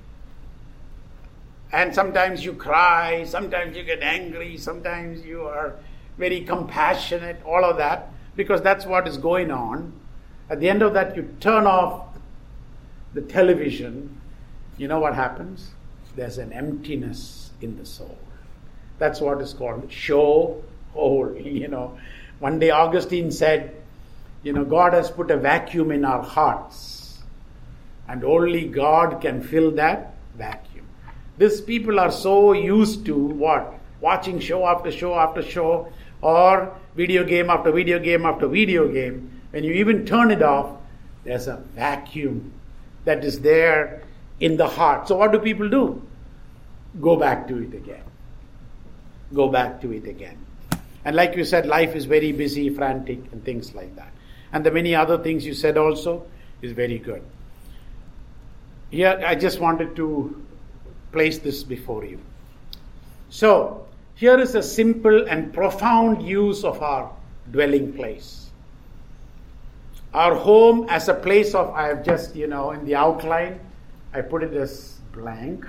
and sometimes you cry, sometimes you get angry, sometimes you are very compassionate, all of that, because that's what is going on. At the end of that, you turn off the television. You know what happens? There's an emptiness in the soul. That's what is called show hole. You know, one day Augustine said, you know, God has put a vacuum in our hearts, and only God can fill that vacuum. These people are so used to what? Watching show after show after show, or video game after video game after video game. When you even turn it off, there's a vacuum that is there in the heart. So what do people do? Go back to it again. Go back to it again. And like you said, life is very busy, frantic, and things like that. And the many other things you said also is very good. Here, I just wanted to place this before you. So, here is a simple and profound use of our dwelling place. Our home as a place of, I have just, you know, in the outline, I put it as blank.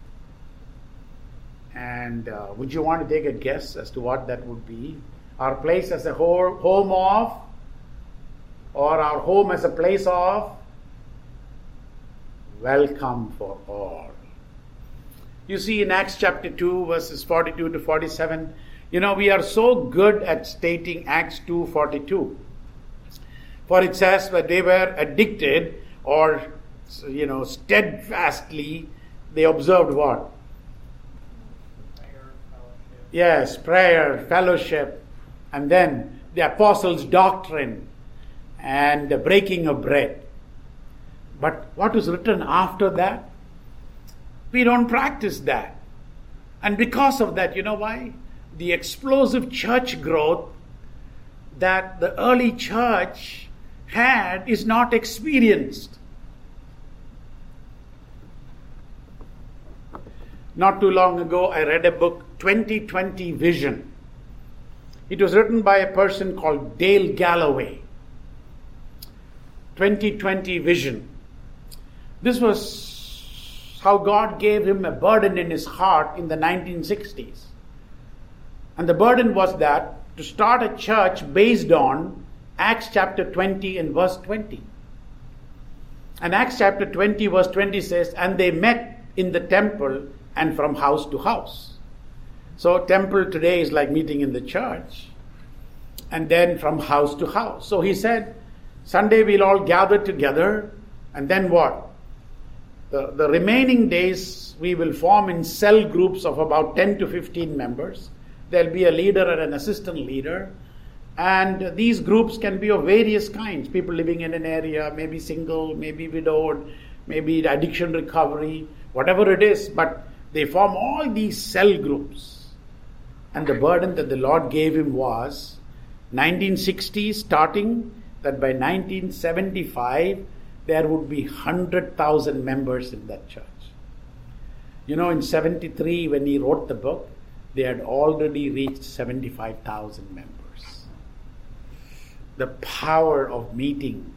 And uh, would you want to take a guess as to what that would be? Our place as a whole, home of, or our home as a place of welcome for all. You see in Acts chapter two, verses forty-two to forty-seven, you know, we are so good at stating Acts two forty-two. For it says that they were addicted, or, you know, steadfastly, they observed what? Prayer, fellowship. Yes, prayer, fellowship, and then the apostles' doctrine and the breaking of bread. But what is written after that? We don't practice that. And because of that, you know why? The explosive church growth that the early church had is not experienced. Not too long ago, I read a book, twenty twenty Vision. It was written by a person called Dale Galloway. twenty twenty Vision. This was how God gave him a burden in his heart in the nineteen sixties. And the burden was that to start a church based on Acts chapter twenty and verse twenty. And Acts chapter twenty verse twenty says, and they met in the temple and from house to house. So temple today is like meeting in the church. And then from house to house. So he said, Sunday we'll all gather together. And then what? The, the remaining days we will form in cell groups of about ten to fifteen members. There'll be a leader and an assistant leader. And these groups can be of various kinds. People living in an area, maybe single, maybe widowed, maybe addiction recovery, whatever it is. But they form all these cell groups. And the burden that the Lord gave him was nineteen sixty starting, that by nineteen seventy-five there would be one hundred thousand members in that church. You know, in seventy-three when he wrote the book, they had already reached seventy-five thousand members. The power of meeting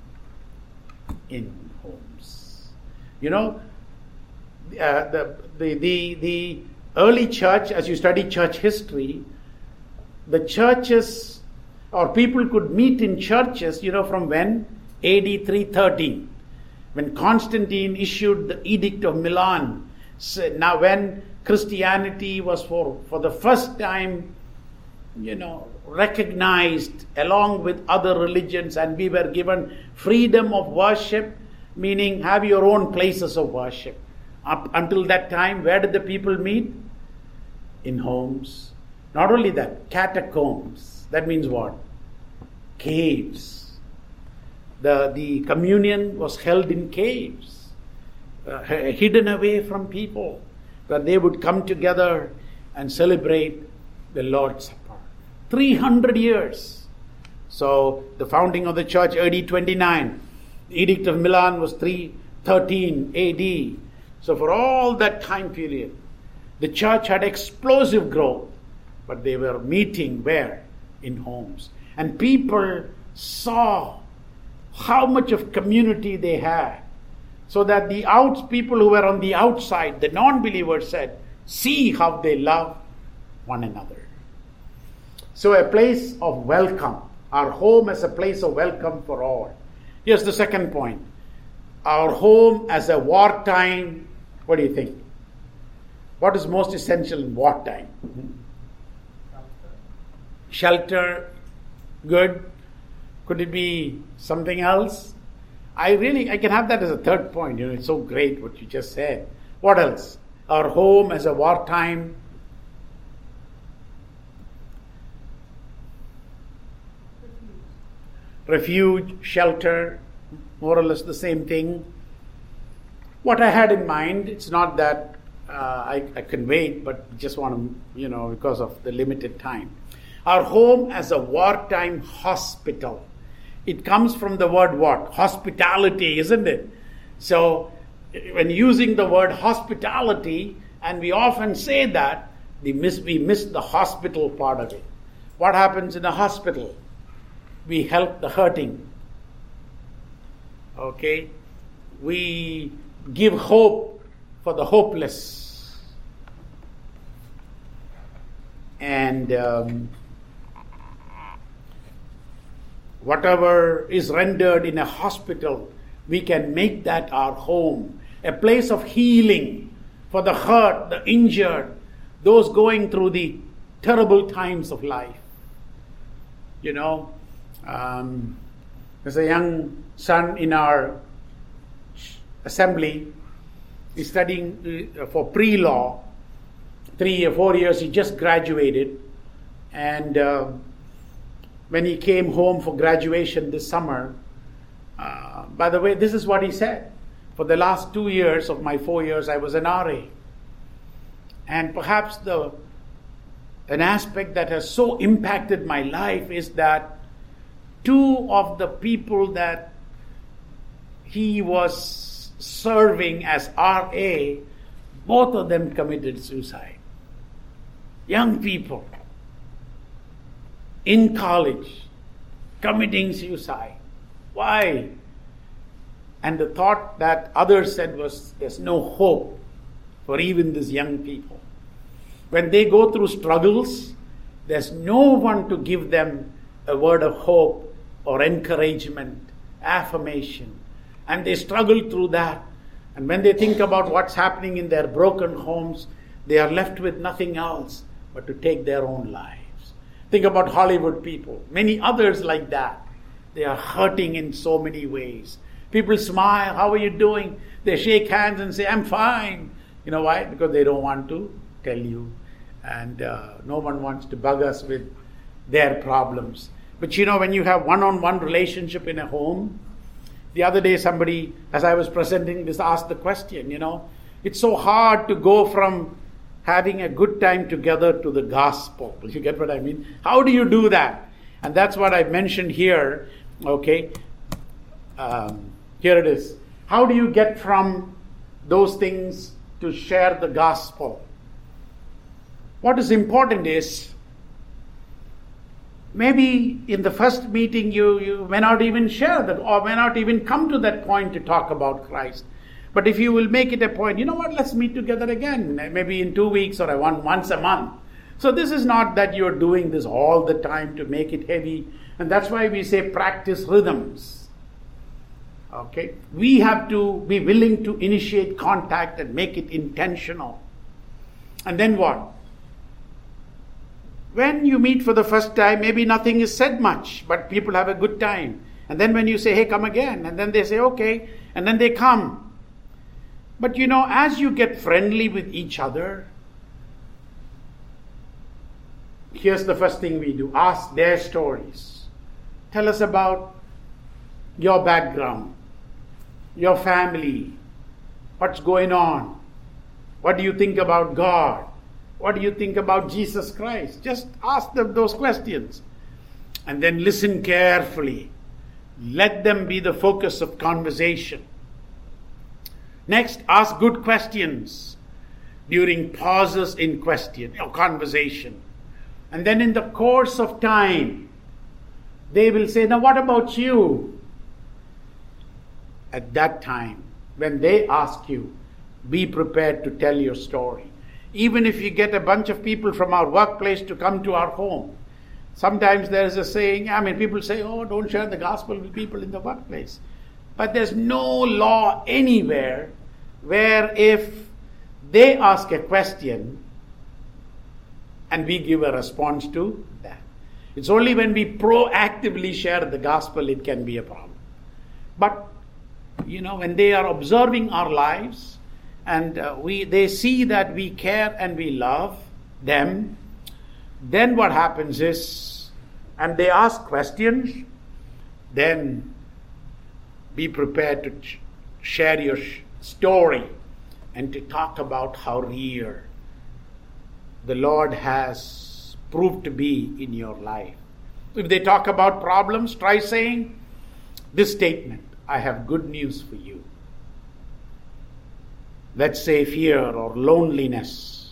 in homes. You know, uh, the, the, the, the early church, as you study church history, the churches or people could meet in churches, you know, from when? A D three thirteen. When Constantine issued the Edict of Milan. So now when Christianity was for, for the first time, you know, recognized along with other religions, and we were given freedom of worship, meaning have your own places of worship. Up until that time, where did the people meet? In homes. Not only that, catacombs. That means what? Caves. The, the communion was held in caves, uh, hidden away from people, where they would come together and celebrate the Lord's Supper. three hundred years. So the founding of the church, A D twenty-nine. The Edict of Milan was three thirteen A D. So for all that time period, the church had explosive growth, but they were meeting where? In homes. And people saw how much of community they had. So that the out people who were on the outside, the non-believers said, see how they love one another. So a place of welcome. Our home as a place of welcome for all. Here's the second point. Our home as a wartime. What do you think? What is most essential in wartime? Shelter. Good. Could it be something else? I really, I can have that as a third point. You know, it's so great what you just said. What else? Our home as a wartime. Refuge, shelter, more or less the same thing. What I had in mind, it's not that uh, I, I convey it, but just want to, you know, because of the limited time. Our home as a wartime hospital. It comes from the word what? Hospitality, isn't it? So, when using the word hospitality, and we often say that, we miss, we miss the hospital part of it. What happens in a hospital? We help the hurting. Okay? We give hope for the hopeless. And um, whatever is rendered in a hospital, we can make that our home. A place of healing for the hurt, the injured, those going through the terrible times of life. You know, um, there's a young son in our assembly. He's studying for pre-law. Three or four years, he just graduated. And uh, when he came home for graduation this summer, uh, by the way, this is what he said. For the last two years of my four years, I was an R A. And perhaps the an aspect that has so impacted my life is that two of the people that he was serving as R A, both of them committed suicide. Young people in college committing suicide. Why? And the thought that others said was, there's no hope for even these young people. When they go through struggles, there's no one to give them a word of hope or encouragement, affirmation. And they struggle through that. And when they think about what's happening in their broken homes, they are left with nothing else but to take their own lives. Think about Hollywood people, many others like that. They are hurting in so many ways. People smile, how are you doing? They shake hands and say, I'm fine. You know why? Because they don't want to tell you. And uh, no one wants to bug us with their problems. But you know, when you have one-on-one relationship in a home, the other day somebody, as I was presenting this, asked the question, you know, it's so hard to go from having a good time together to the gospel. You get what I mean? How do you do that? And that's what I mentioned here, okay? Um, here it is. How do you get from those things to share the gospel? What is important is, maybe in the first meeting you, you may not even share that, or may not even come to that point to talk about Christ. But if you will make it a point, you know what, let's meet together again, maybe in two weeks or one, once a month. So this is not that you're doing this all the time to make it heavy. And that's why we say practice rhythms. Okay? We have to be willing to initiate contact and make it intentional. And then what? When you meet for the first time, maybe nothing is said much, but people have a good time. And then when you say, hey, come again, and then they say, okay, and then they come. But you know, as you get friendly with each other, here's the first thing we do. Ask their stories. Tell us about your background, your family, what's going on, what do you think about God? What do you think about Jesus Christ? Just ask them those questions. And then listen carefully. Let them be the focus of conversation. Next, ask good questions during pauses in question or conversation. And then in the course of time, they will say, now what about you? At that time, when they ask you, be prepared to tell your story. Even if you get a bunch of people from our workplace to come to our home, sometimes there is a saying, I mean, people say, oh, don't share the gospel with people in the workplace. But there's no law anywhere where if they ask a question and we give a response to that. It's only when we proactively share the gospel it can be a problem. But, you know, when they are observing our lives, and uh, we they see that we care and we love them, then what happens is, and they ask questions, then be prepared to ch- share your sh- story and to talk about how real the Lord has proved to be in your life. If they talk about problems, try saying this statement, I have good news for you. Let's say fear or loneliness.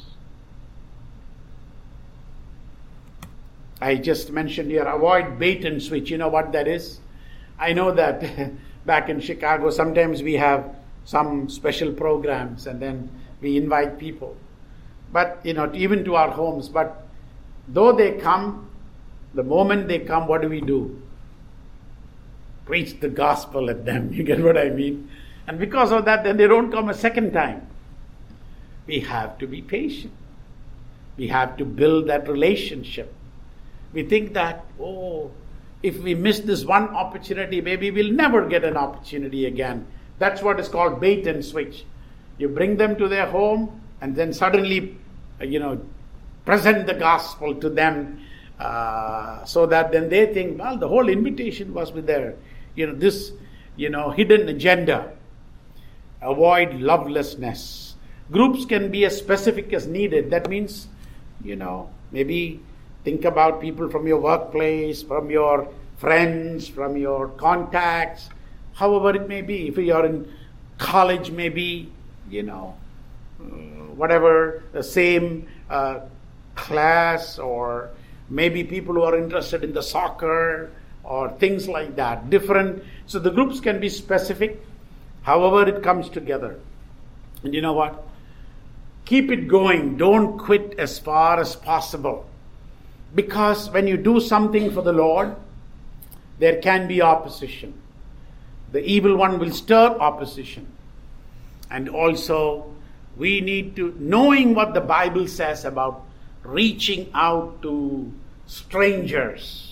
I just mentioned here, avoid bait and switch. You know what that is? I know that back in Chicago, sometimes we have some special programs and then we invite people. But, you know, even to our homes. But though they come, the moment they come, what do we do? Preach the gospel at them. You get what I mean? And because of that, then they don't come a second time. We have to be patient. We have to build that relationship. We think that, oh, if we miss this one opportunity, maybe we'll never get an opportunity again. That's what is called bait and switch. You bring them to their home and then suddenly, you know, present the gospel to them uh, so that then they think, well, the whole invitation was with their, you know, this, you know, hidden agenda. Avoid lovelessness. Groups can be as specific as needed. That means, you know, maybe think about people from your workplace, from your friends, from your contacts, however it may be. If you are in college, maybe, you know, uh, whatever, the same uh, class, or maybe people who are interested in the soccer or things like that. Different. So the groups can be specific, however it comes together. And you know what? Keep it going. Don't quit as far as possible. Because when you do something for the Lord, there can be opposition. The evil one will stir opposition. And also, we need to, knowing what the Bible says about reaching out to strangers,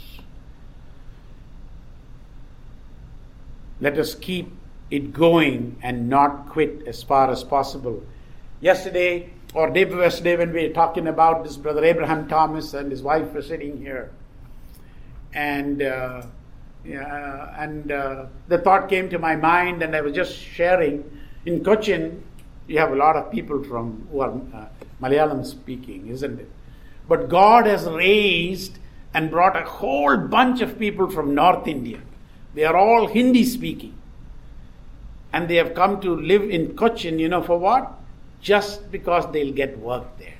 let us keep it going and not quit as far as possible. Yesterday, or day before yesterday, when we were talking about this brother Abraham Thomas and his wife were sitting here, and uh, yeah, and uh, the thought came to my mind, and I was just sharing. In Cochin, you have a lot of people from who are uh, Malayalam speaking, isn't it? But God has raised and brought a whole bunch of people from North India. They are all Hindi speaking. And they have come to live in Cochin, you know, for what? Just because they'll get work there.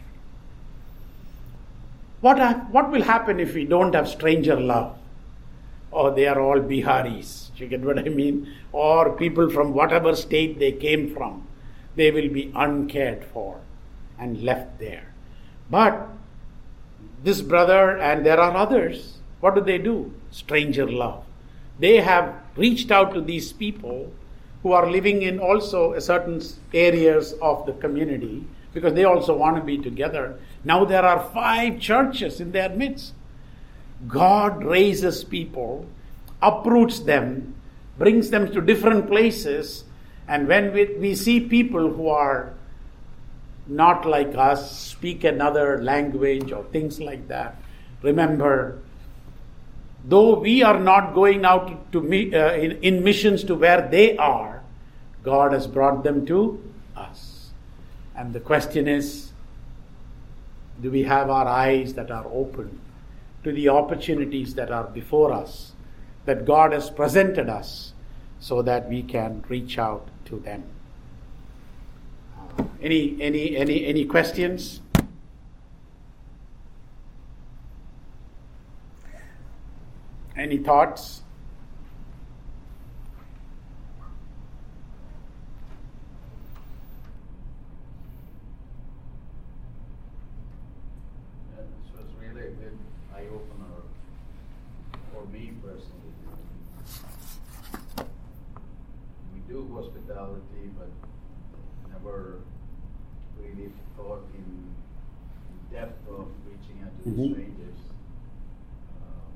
What, ha- what will happen if we don't have stranger love? Or they are all Biharis, you get what I mean? Or people from whatever state they came from. They will be uncared for and left there. But this brother, and there are others, what do they do? Stranger love. They have reached out to these people who are living in also certain areas of the community, because they also want to be together. Now there are five churches in their midst. God raises people, uproots them, brings them to different places, and when we, we see people who are not like us, speak another language or things like that, remember, though we are not going out to, to meet, uh, in, in missions to where they are, God has brought them to us. And the question is, do we have our eyes that are open to the opportunities that are before us, that God has presented us, so that we can reach out to them? Uh, any, any, any, any questions? Any thoughts? Yeah, this was really a good eye-opener for me personally. We do hospitality, but never really thought in depth of reaching out to Mhm. the strangers. Um,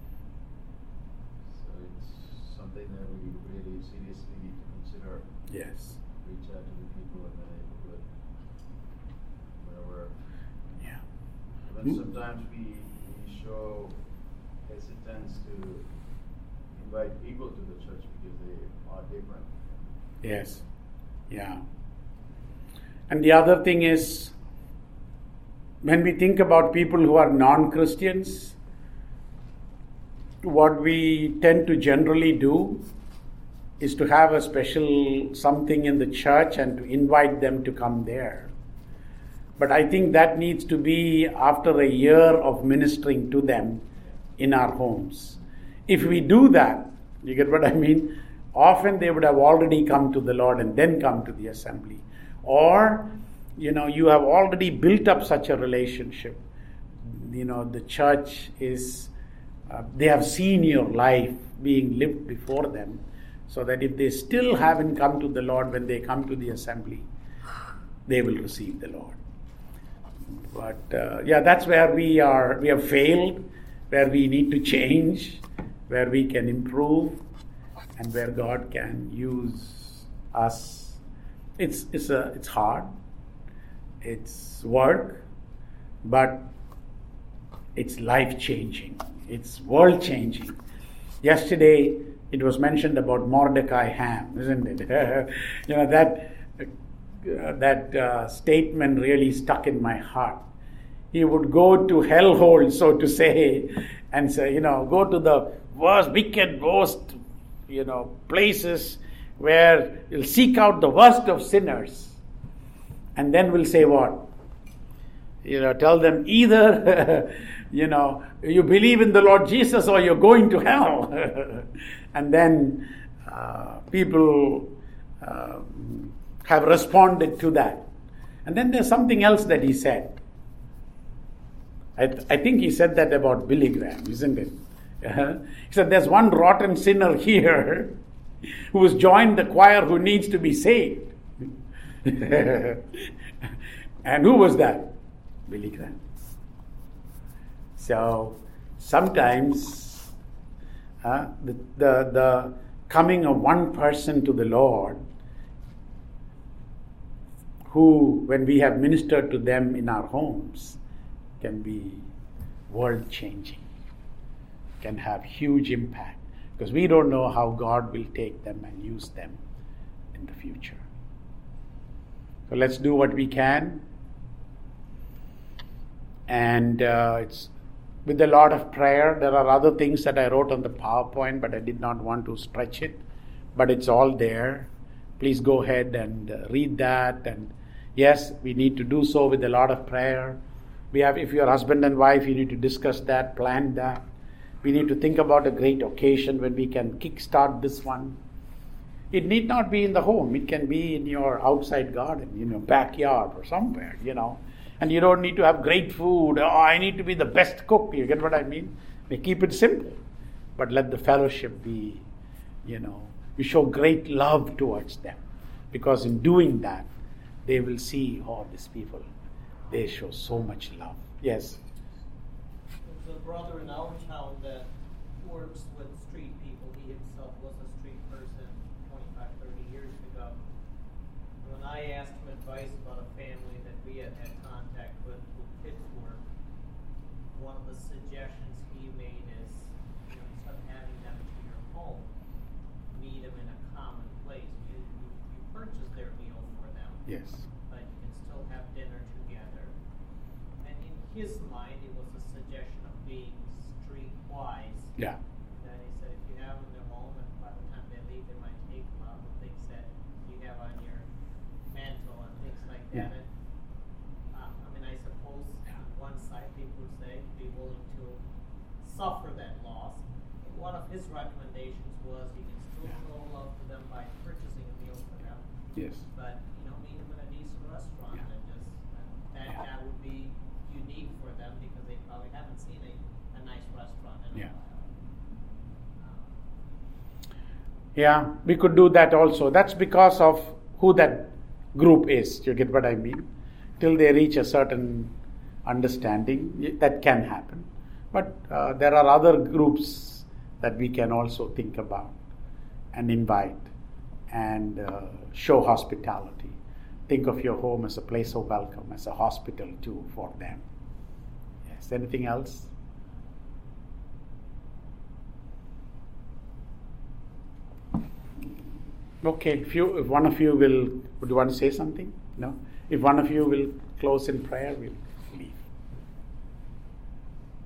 so it's something that we really seriously need to consider. Yes. Reach out to the people in the neighborhood, wherever. Yeah. But Hmm. sometimes we, we show hesitance to invite people to the church because they are different. Yes. Yeah. And the other thing is, when we think about people who are non-Christians, what we tend to generally do is to have a special something in the church and to invite them to come there. But I think that needs to be after a year of ministering to them in our homes. If we do that, you get what I mean? Often they would have already come to the Lord and then come to the assembly. Or, you know, you have already built up such a relationship. You know, the church is, uh, they have seen your life being lived before them, so that if they still haven't come to the Lord when they come to the assembly, they will receive the Lord. But uh, yeah, that's where we are, we have failed, where we need to change, where we can improve, and where God can use us. It's it's a it's hard, it's work, but it's life changing. It's world changing. Yesterday it was mentioned about Mordecai Ham, isn't it? You know that uh, that uh, statement really stuck in my heart. He would go to hellhole, so to say, and say, you know, go to the worst, wicked, worst, you know, places where he'll seek out the worst of sinners. And then we'll say what? You know, tell them either, you know, you believe in the Lord Jesus or you're going to hell. And then uh, people uh, have responded to that. And then there's something else that he said. I, th- I think he said that about Billy Graham, isn't it? Uh-huh. He said, there's one rotten sinner here who has joined the choir who needs to be saved. And who was that? Billy Graham. So sometimes uh, the, the, the coming of one person to the Lord, who, when we have ministered to them in our homes, can be world-changing, can have huge impact, because we don't know how God will take them and use them in the future. So let's do what we can, and uh, it's with a lot of prayer. There are other things that I wrote on the PowerPoint, but I did not want to stretch it, but it's all there. Please go ahead and uh, read that, and yes, we need to do so with a lot of prayer. We have, if you're husband and wife, you need to discuss that, plan that. We need to think about a great occasion when we can kickstart this one. It need not be in the home. It can be in your outside garden, in your backyard or somewhere, you know. And you don't need to have great food. Oh, I need to be the best cook. You get what I mean? We keep it simple. But let the fellowship be, you know, you show great love towards them. Because in doing that, they will see, oh, these people, they show so much love. Yes? There's a brother in our town that works with street people. He himself was a street person twenty-five, thirty years ago. When I asked him advice about a family that we had had contact with who kids were, one of the suggestions he made is, you know, instead of having them to your home, meet them in a common place. You, you, you purchase their meal for them. Yes. But you can still have dinner together. And in his mind, it was a suggestion of being streetwise. Yeah. That he said, if you have them in their home, and by the time they leave, they might take them out the things that you have on your mantle and things like Yeah. that. And, uh, I mean, I suppose on one side people would say, be willing to suffer that loss. But one of his recommendations was you can still Yeah. show love to them by purchasing a meal for them. Yes. But, you know, meet them in a decent restaurant Yeah. and just, uh, that, Yeah. that would be unique for them because they probably haven't seen a, a nice restaurant in Yeah. a while. Um, Yeah, we could do that also. That's because of who that group is. You get what I mean? Till they reach a certain understanding, y- that can happen. But uh, there are other groups that we can also think about and invite and uh, show hospitality. Think of your home as a place of welcome, as a hospital too for them. Yes. Anything else? Okay, if you, if one of you will, would you want to say something? No? If one of you will close in prayer, we'll